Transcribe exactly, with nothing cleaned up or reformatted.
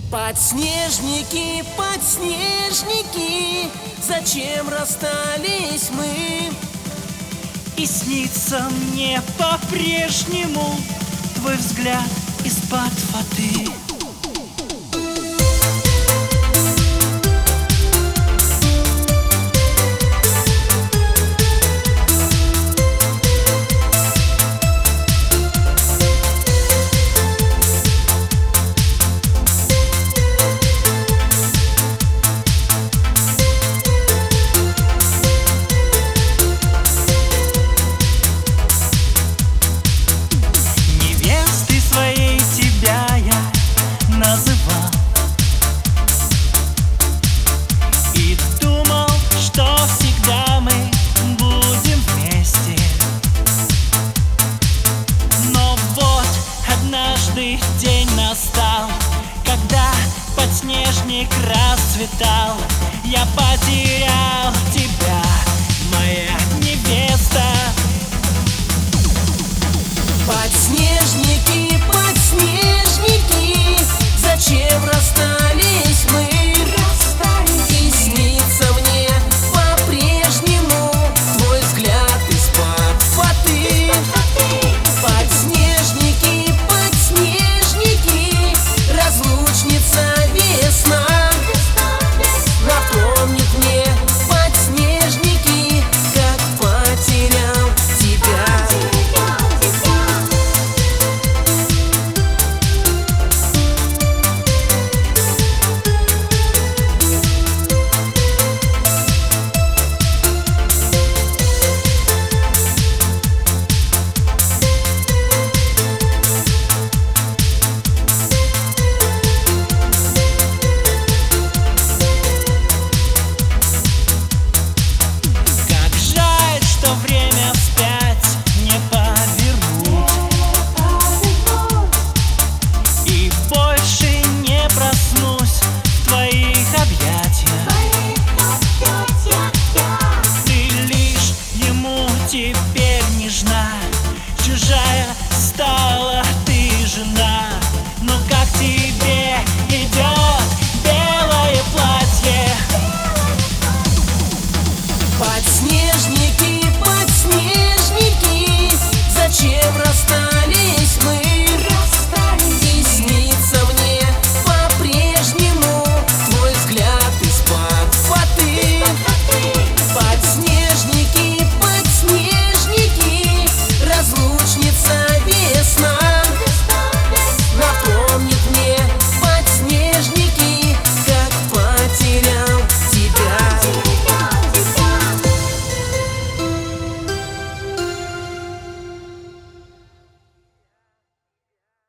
Подснежники, подснежники, зачем расстались мы? И снится мне по-прежнему твой взгляд из-под воды. Называл и думал, что всегда мы будем вместе. Но вот однажды день настал, когда подснежник расцветал. Я потерял тебя, моя